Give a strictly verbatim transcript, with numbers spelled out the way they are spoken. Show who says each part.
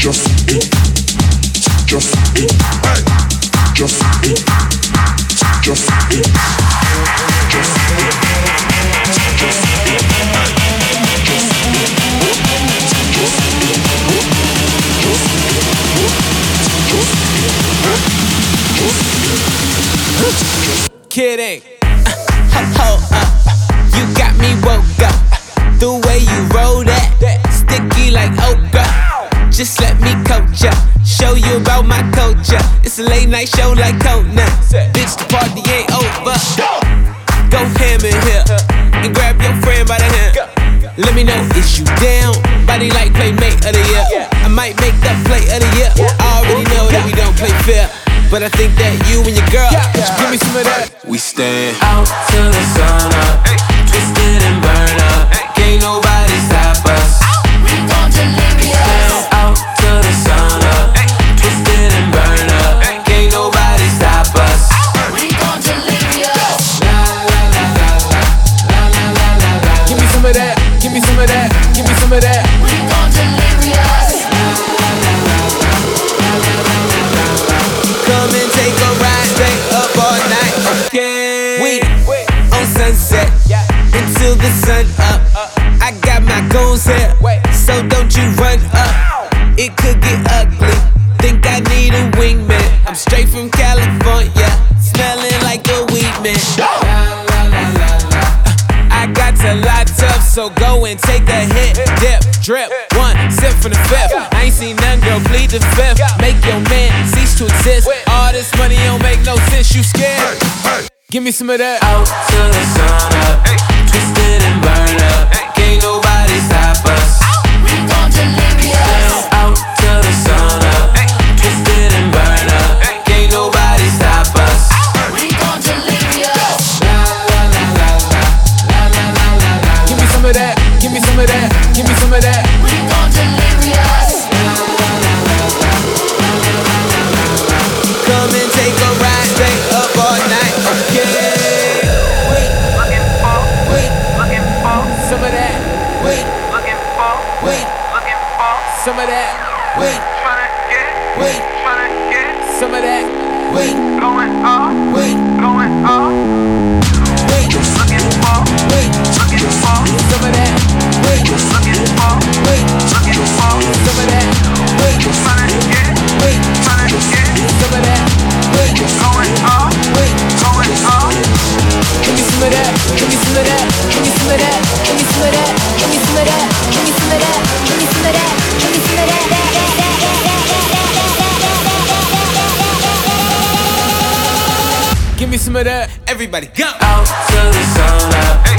Speaker 1: Just eat. Just eat. Hey. Just eat. Just eat. Just eat. Just eat. Hey. Just eat. Just eat. Just eat. Just eat. Hey. Just eat.
Speaker 2: Kidding. Uh, ho, ho, uh. You got me woke up. The way you roll that, sticky like okra. Just let me coach ya, show you about my culture. It's a late night show like Conan. Bitch, the party ain't over. Go ham in here and grab your friend by the hand. Let me know is you down. Body like playmate of the year. I might make that play of the year. I already know that we don't play fair, but I think that you and your girl, give me some of that.
Speaker 3: We stand out till the sun up, twisted and burn up. Can't nobody stop us.
Speaker 4: We gon' delirious.
Speaker 3: Stand out till the sun up, twisted and burn up. Can't nobody stop us.
Speaker 4: We gon' delirious.
Speaker 3: La la la la la la la la la.
Speaker 2: Give me some of that. Give me some of that. Give me some of that.
Speaker 4: We gon' delirious.
Speaker 2: Come and take a ride, stay up all night. Okay. We on sunset until the sun up. I got my goons here, so don't you run up. It could get ugly. Think I need a wingman. I'm straight from California, smelling like a weed man. I got to lots up, so go and take a hit, dip, drip, one sip from the fifth. I ain't seen none, girl, plead the fifth. Make your man cease to exist. All this money don't make no sense, you scared? Give me some of that.
Speaker 3: Out till the sun up, twisted and burn up. Can't nobody stop us.
Speaker 4: We gon' delirious.
Speaker 3: Out till the sun up, twisted and burn up. Can't nobody stop us.
Speaker 4: We gon' delirious.
Speaker 3: La la la la la la la la la la.
Speaker 2: Give me some of that. Give me some of that. Give me some of that.
Speaker 4: We gon' delirious.
Speaker 2: Come and take a ride, stay up all night. Okay. Wait,
Speaker 5: Looking for,
Speaker 2: wait,
Speaker 5: looking for,
Speaker 2: some of that. Wait,
Speaker 5: looking for,
Speaker 2: wait,
Speaker 5: looking for,
Speaker 2: some of that. Wait,
Speaker 5: tryna get,
Speaker 2: wait,
Speaker 5: tryna get,
Speaker 2: some of that. Wait,
Speaker 5: going off,
Speaker 2: wait,
Speaker 5: going off.
Speaker 2: wait,
Speaker 5: Looking for,
Speaker 2: wait,
Speaker 5: looking for,
Speaker 2: some of that. Wait,
Speaker 5: looking for,
Speaker 2: wait,
Speaker 5: looking for,
Speaker 2: some of that. Wait,
Speaker 5: tryna get,
Speaker 2: wait,
Speaker 5: tryna get,
Speaker 2: some of that. Wait,
Speaker 5: going off,
Speaker 2: wait,
Speaker 5: going off.
Speaker 2: give me some of that. Give me some of that. Give me some of that. Give me some of that. Give me some of that. Give me some of that. Give me some of that. Give me some of that. Give me some of that. Everybody go.
Speaker 3: Out till the sun up,